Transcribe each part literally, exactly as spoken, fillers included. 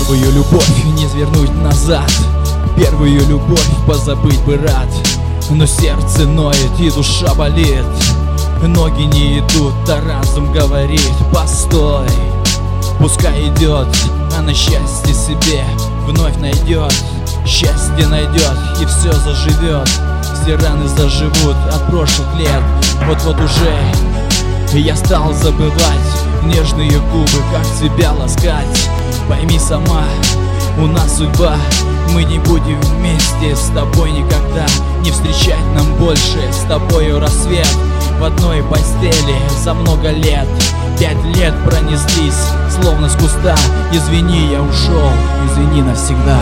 Первую любовь не вернуть назад, первую любовь позабыть бы рад. Но сердце ноет и душа болит, ноги не идут, а разум говорит: постой, пускай идет, она счастье себе вновь найдет. Счастье найдет и все заживет, все раны заживут от прошлых лет. Вот-вот уже я стал забывать нежные губы, как тебя ласкать. Пойми сама, у нас судьба, мы не будем вместе с тобой никогда. Не встречать нам больше с тобою рассвет в одной постели за много лет. Пять лет пронеслись, словно с куста. Извини, я ушел, извини навсегда.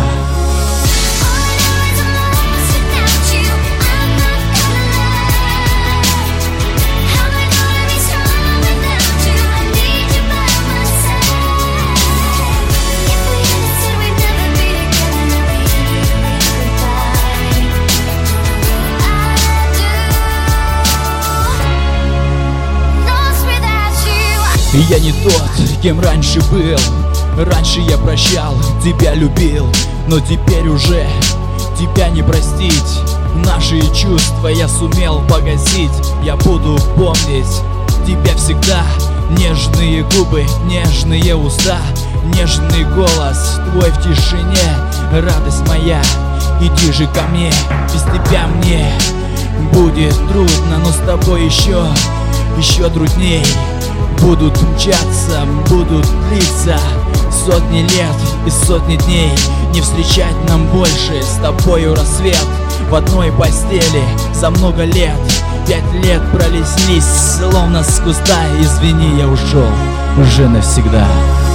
Я не тот, кем раньше был. Раньше я прощал, тебя любил, но теперь уже тебя не простить. Наши чувства я сумел погасить. Я буду помнить тебя всегда. Нежные губы, нежные уста, нежный голос твой в тишине. Радость моя, иди же ко мне, без тебя мне будет трудно, но с тобой еще, еще трудней. Будут мчаться, будут длиться сотни лет и сотни дней. Не встречать нам больше с тобою рассвет в одной постели за много лет. Пять лет пролеслись, словно с куста. Извини, я ушел уже навсегда.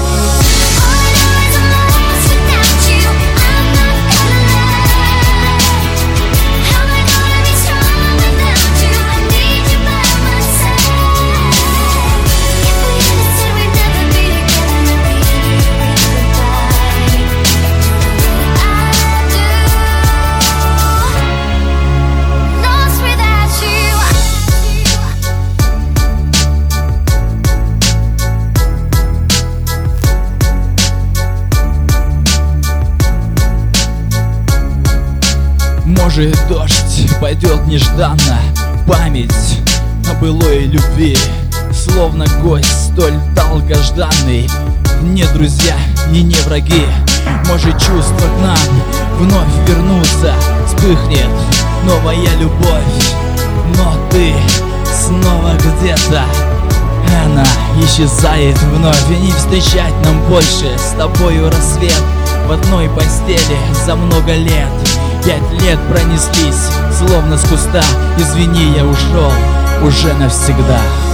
Может, дождь пойдет нежданно, память о былой любви, словно гость столь долгожданный. Не друзья и не враги. Может, чувства к нам вновь вернутся, вспыхнет новая любовь. Но ты снова где-то, она исчезает вновь. И не встречать нам больше с тобою рассвет в одной постели за много лет. Пять лет пронеслись, словно с куста. Извини, я ушел уже навсегда.